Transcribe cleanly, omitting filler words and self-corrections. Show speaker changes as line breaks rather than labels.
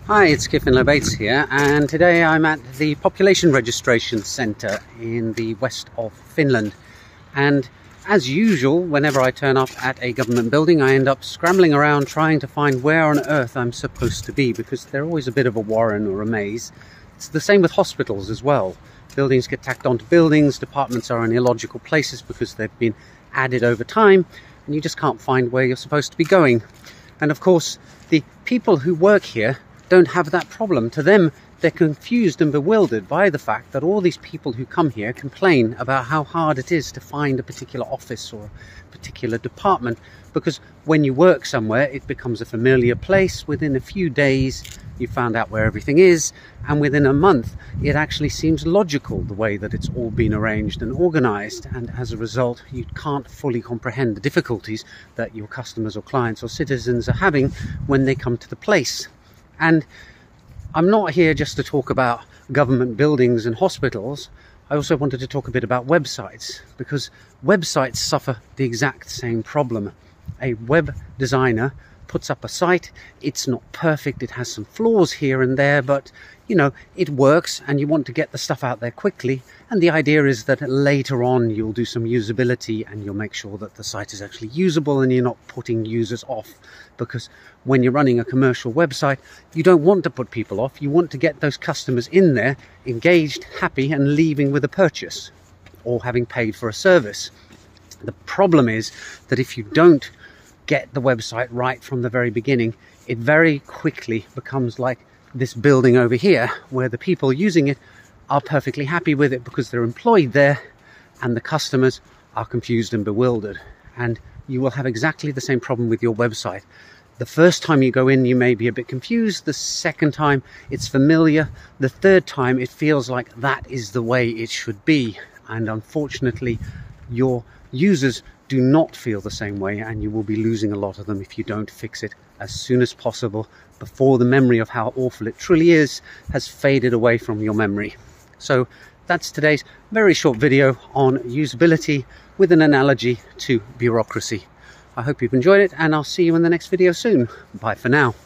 Hi, it's Kiffin Bates here, and today I'm at the Population Registration Centre in the west of Finland. And as usual, whenever I turn up at a government building, I end up scrambling around trying to find where on earth I'm supposed to be, because they're always a bit of a warren or a maze. It's the same with hospitals as well. Buildings get tacked onto buildings, departments are in illogical places because they've been added over time, and you just can't find where you're supposed to be going. And of course, the people who work here don't have that problem. To them, they're confused and bewildered by the fact that all these people who come here complain about how hard it is to find a particular office or a particular department, because when you work somewhere, it becomes a familiar place. Within a few days, you found out where everything is, and within a month, it actually seems logical the way that it's all been arranged and organized, and as a result, you can't fully comprehend the difficulties that your customers or clients or citizens are having when they come to the place. And I'm not here just to talk about government buildings and hospitals. I also wanted to talk a bit about websites, because websites suffer the exact same problem. A web designer puts up a site, it's not perfect, it has some flaws here and there, but you know, it works and you want to get the stuff out there quickly, and the idea is that later on you'll do some usability and you'll make sure that the site is actually usable and you're not putting users off, because when you're running a commercial website, you don't want to put people off. You want to get those customers in there, engaged, happy, and leaving with a purchase or having paid for a service. The problem is that if you don't get the website right from the very beginning, it very quickly becomes like this building over here, where the people using it are perfectly happy with it because they're employed there, and the customers are confused and bewildered. And you will have exactly the same problem with your website. The first time you go in, you may be a bit confused. The second time, it's familiar. The third time, it feels like that is the way it should be. And unfortunately, your users do not feel the same way, and you will be losing a lot of them if you don't fix it as soon as possible, before the memory of how awful it truly is has faded away from your memory. So that's today's very short video on usability with an analogy to bureaucracy. I hope you've enjoyed it, and I'll see you in the next video soon. Bye for now.